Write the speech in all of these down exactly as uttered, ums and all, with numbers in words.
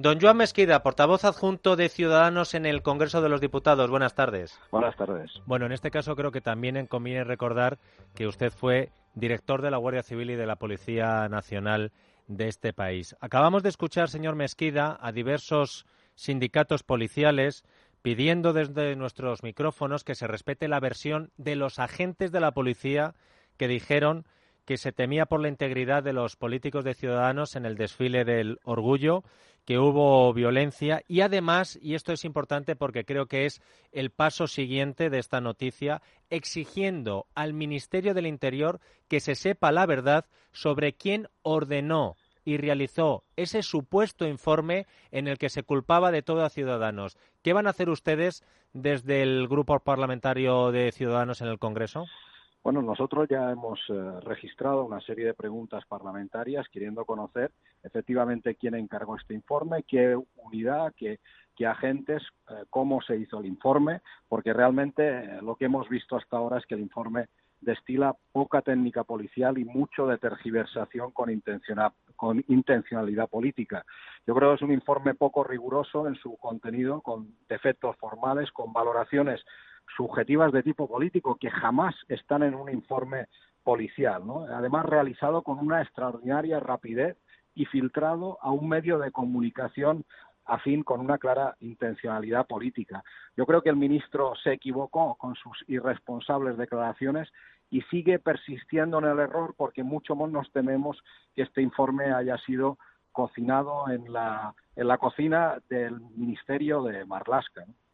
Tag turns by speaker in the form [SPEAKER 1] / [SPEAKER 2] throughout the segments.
[SPEAKER 1] Don Joan Mesquida, portavoz adjunto de Ciudadanos en el Congreso de los Diputados. Buenas tardes.
[SPEAKER 2] Buenas tardes.
[SPEAKER 1] Bueno, en este caso creo que también conviene recordar que usted fue director de la Guardia Civil y de la Policía Nacional de este país. Acabamos de escuchar, señor Mesquida, a diversos sindicatos policiales pidiendo desde nuestros micrófonos que se respete la versión de los agentes de la policía que dijeron que se temía por la integridad de los políticos de Ciudadanos en el desfile del orgullo, que hubo violencia y además, y esto es importante porque creo que es el paso siguiente de esta noticia, exigiendo al Ministerio del Interior que se sepa la verdad sobre quién ordenó y realizó ese supuesto informe en el que se culpaba de todo a Ciudadanos. ¿Qué van a hacer ustedes desde el Grupo Parlamentario de Ciudadanos en el Congreso?
[SPEAKER 2] Bueno, nosotros ya hemos eh, registrado una serie de preguntas parlamentarias queriendo conocer efectivamente quién encargó este informe, qué unidad, qué, qué agentes, eh, cómo se hizo el informe, porque realmente eh, lo que hemos visto hasta ahora es que el informe destila poca técnica policial y mucho de tergiversación con, intencional, con intencionalidad política. Yo creo que es un informe poco riguroso en su contenido, con defectos formales, con valoraciones subjetivas de tipo político que jamás están en un informe policial, ¿no? Además realizado con una extraordinaria rapidez y filtrado a un medio de comunicación afín con una clara intencionalidad política. Yo creo que el ministro se equivocó con sus irresponsables declaraciones y sigue persistiendo en el error porque mucho más nos tememos que este informe haya sido cocinado en la, en la cocina del Ministerio de Marlaska, ¿no?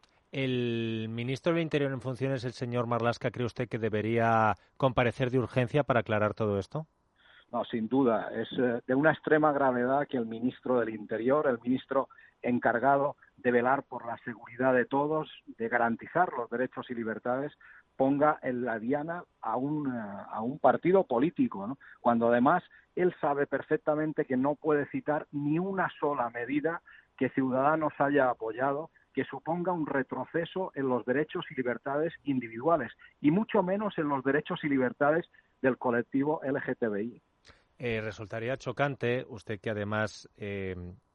[SPEAKER 1] ¿El ministro del Interior en funciones, el señor Marlaska, cree usted que debería comparecer de urgencia para aclarar todo esto?
[SPEAKER 2] No, sin duda. Es eh, de una extrema gravedad que el ministro del Interior, el ministro encargado de velar por la seguridad de todos, de garantizar los derechos y libertades, ponga en la diana a un, a un partido político, ¿no? Cuando además él sabe perfectamente que no puede citar ni una sola medida que Ciudadanos haya apoyado que suponga un retroceso en los derechos y libertades individuales y mucho menos en los derechos y libertades del colectivo L G T B I.
[SPEAKER 1] Eh, resultaría chocante, usted que además eh,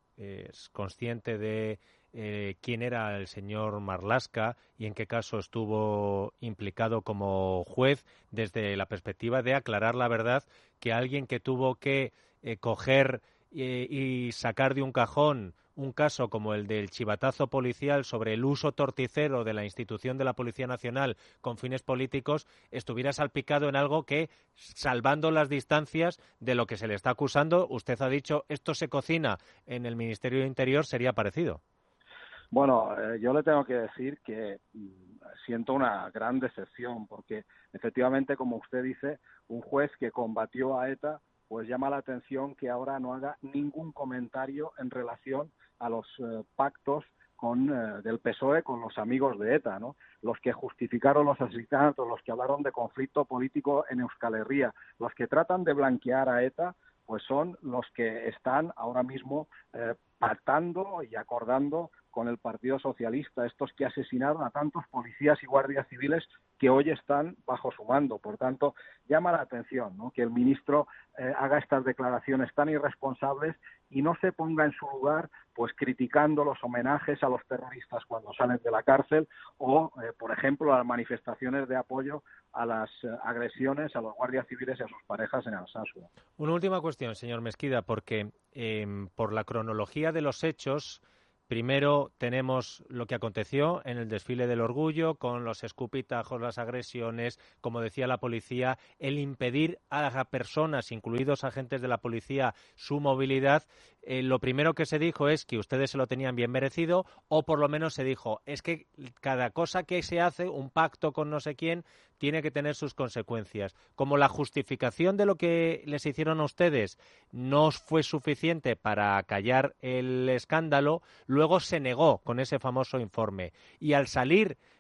[SPEAKER 1] es consciente de eh, quién era el señor Marlaska y en qué caso estuvo implicado como juez, desde la perspectiva de aclarar la verdad, que alguien que tuvo que eh, coger eh, y sacar de un cajón un caso como el del chivatazo policial sobre el uso torticero de la institución de la Policía Nacional con fines políticos, estuviera salpicado en algo que, salvando las distancias de lo que se le está acusando, usted ha dicho, esto se cocina en el Ministerio de Interior, sería parecido.
[SPEAKER 2] Bueno, eh, yo le tengo que decir que mm, siento una gran decepción porque efectivamente, como usted dice, un juez que combatió a ETA, pues llama la atención que ahora no haga ningún comentario en relación a los eh, pactos con eh, del P S O E con los amigos de ETA, ¿no? Los que justificaron los asesinatos, los que hablaron de conflicto político en Euskal Herria, los que tratan de blanquear a ETA, pues son los que están ahora mismo eh, pactando y acordando con el Partido Socialista, estos que asesinaron a tantos policías y guardias civiles que hoy están bajo su mando. Por tanto, llama la atención, ¿no?, que el ministro eh, haga estas declaraciones tan irresponsables y no se ponga en su lugar, pues criticando los homenajes a los terroristas cuando salen de la cárcel o, eh, por ejemplo, las manifestaciones de apoyo a las eh, agresiones a los guardias civiles y a sus parejas en Alsasua.
[SPEAKER 1] Una última cuestión, señor Mesquida, porque eh, por la cronología de los hechos, primero tenemos lo que aconteció en el desfile del orgullo, con los escupitajos, las agresiones, como decía la policía, el impedir a personas, incluidos agentes de la policía, su movilidad. Eh, lo primero que se dijo es que ustedes se lo tenían bien merecido, o por lo menos se dijo, es que cada cosa que se hace, un pacto con no sé quién, tiene que tener sus consecuencias. Como la justificación de lo que les hicieron a ustedes no fue suficiente para callar el escándalo, luego se negó con ese famoso informe. Y al salir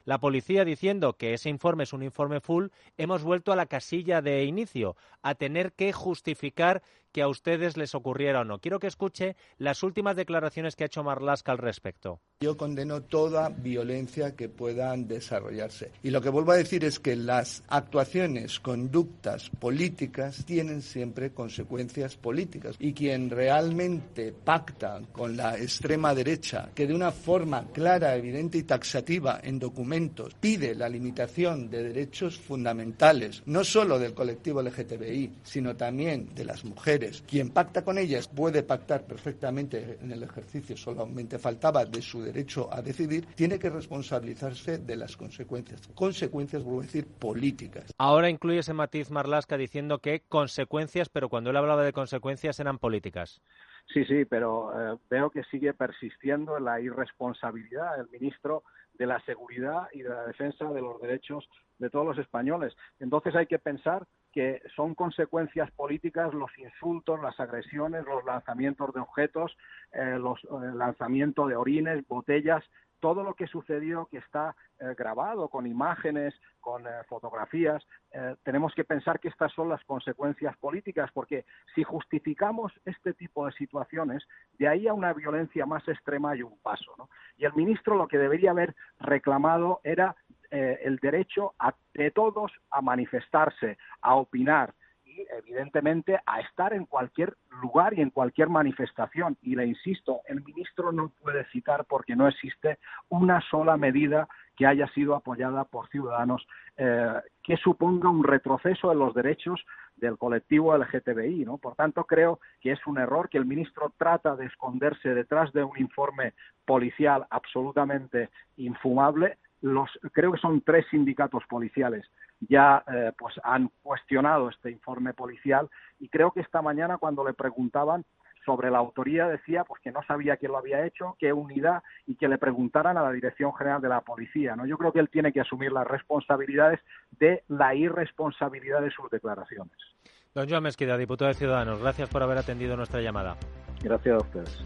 [SPEAKER 1] la policía diciendo que ese informe es un informe full, hemos vuelto a la casilla de inicio, a tener que justificar que a ustedes les ocurriera o no. Quiero que escuche las últimas declaraciones que ha hecho Marlaska al respecto.
[SPEAKER 3] Yo condeno toda violencia que puedan desarrollarse. Y lo que vuelvo a decir es que las actuaciones, conductas políticas tienen siempre consecuencias políticas. Y quien realmente pacta con la extrema derecha, que de una forma clara, evidente y taxativa en documentos pide la limitación de derechos fundamentales, no solo del colectivo L G T B I, sino también de las mujeres, quien pacta con ellas puede pactar perfectamente en el ejercicio, solamente faltaba, de su derecho a decidir, tiene que responsabilizarse de las consecuencias. Consecuencias, vuelvo a decir, políticas.
[SPEAKER 1] Ahora incluye ese matiz Marlaska diciendo que consecuencias, pero cuando él hablaba de consecuencias eran políticas.
[SPEAKER 2] Sí, sí, pero eh, veo que sigue persistiendo en la irresponsabilidad del ministro de la seguridad y de la defensa de los derechos de todos los españoles. Entonces hay que pensar que son consecuencias políticas los insultos, las agresiones, los lanzamientos de objetos, eh, los eh, lanzamientos de orines, botellas, todo lo que sucedió, que está eh, grabado con imágenes, con eh, fotografías. Eh, tenemos que pensar que estas son las consecuencias políticas, porque si justificamos este tipo de situaciones, de ahí a una violencia más extrema hay un paso, ¿no? Y el ministro lo que debería haber reclamado era eh, el derecho a, de todos a manifestarse, a opinar, evidentemente a estar en cualquier lugar y en cualquier manifestación. Y le insisto, el ministro no puede citar porque no existe una sola medida que haya sido apoyada por Ciudadanos eh, que suponga un retroceso en los derechos del colectivo L G T B I, ¿no? Por tanto, creo que es un error que el ministro trata de esconderse detrás de un informe policial absolutamente infumable. Los, creo que son tres sindicatos policiales ya eh, pues han cuestionado este informe policial, y creo que esta mañana cuando le preguntaban sobre la autoría decía pues que no sabía quién lo había hecho, qué unidad, y que le preguntaran a la Dirección General de la Policía, ¿no? Yo creo que él tiene que asumir las responsabilidades de la irresponsabilidad de sus declaraciones.
[SPEAKER 1] Don Joan Mesquida, diputado de Ciudadanos, gracias por haber atendido nuestra llamada.
[SPEAKER 2] Gracias a ustedes.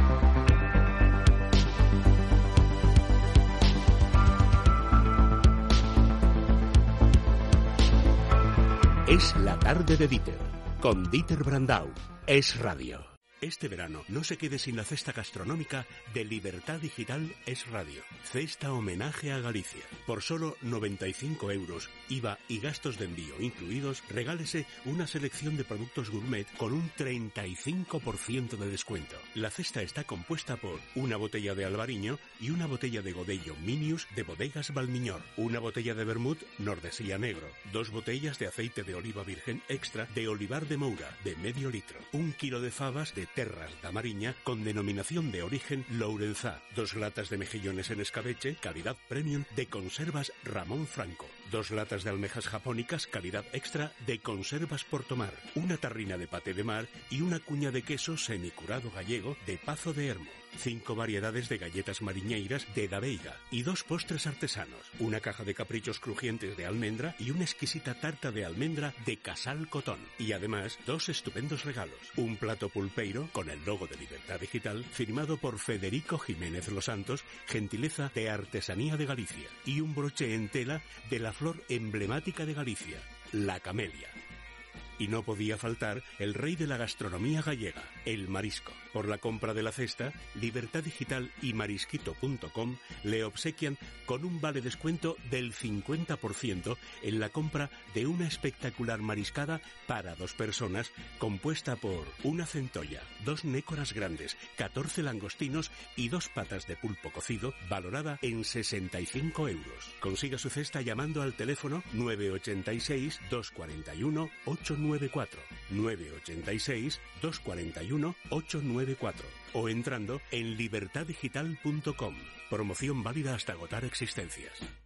[SPEAKER 4] Es la tarde de Dieter, con Dieter Brandau. Es radio. Este verano no se quede sin la cesta gastronómica de Libertad Digital Es Radio. Cesta homenaje a Galicia. Por solo noventa y cinco euros, I V A y gastos de envío incluidos, regálese una selección de productos gourmet con un treinta y cinco por ciento de descuento. La cesta está compuesta por una botella de Albariño y una botella de Godello Minius de Bodegas Valmiñor, una botella de vermut Nordesía Negro, dos botellas de aceite de oliva virgen extra de Olivar de Moura de medio litro, un kilo de fabas de Terras da Mariña con denominación de origen Lourenzá, dos latas de mejillones en escabeche, calidad premium de Conservas Ramón Franco, dos latas de almejas japónicas, calidad extra de Conservas Portomar, una tarrina de paté de mar y una cuña de queso semicurado gallego de Pazo de Hermo, cinco variedades de galletas mariñeiras de Da Veiga y dos postres artesanos, una caja de caprichos crujientes de almendra y una exquisita tarta de almendra de Casal Cotón. Y además, dos estupendos regalos, un plato pulpeiro con el logo de Libertad Digital firmado por Federico Jiménez Los Santos, gentileza de Artesanía de Galicia, y un broche en tela de la flor emblemática de Galicia, la camelia. Y no podía faltar el rey de la gastronomía gallega, el marisco. Por la compra de la cesta, Libertad Digital y marisquito punto com le obsequian con un vale descuento del cincuenta por ciento en la compra de una espectacular mariscada para dos personas, compuesta por una centolla, dos nécoras grandes, catorce langostinos y dos patas de pulpo cocido, valorada en sesenta y cinco euros. Consiga su cesta llamando al teléfono nueve ocho seis, dos cuatro uno, ocho nueve cuatro, nueve ocho seis, dos cuatro uno, ocho nueve cuatro, o entrando en libertad digital punto com. Promoción válida hasta agotar existencias.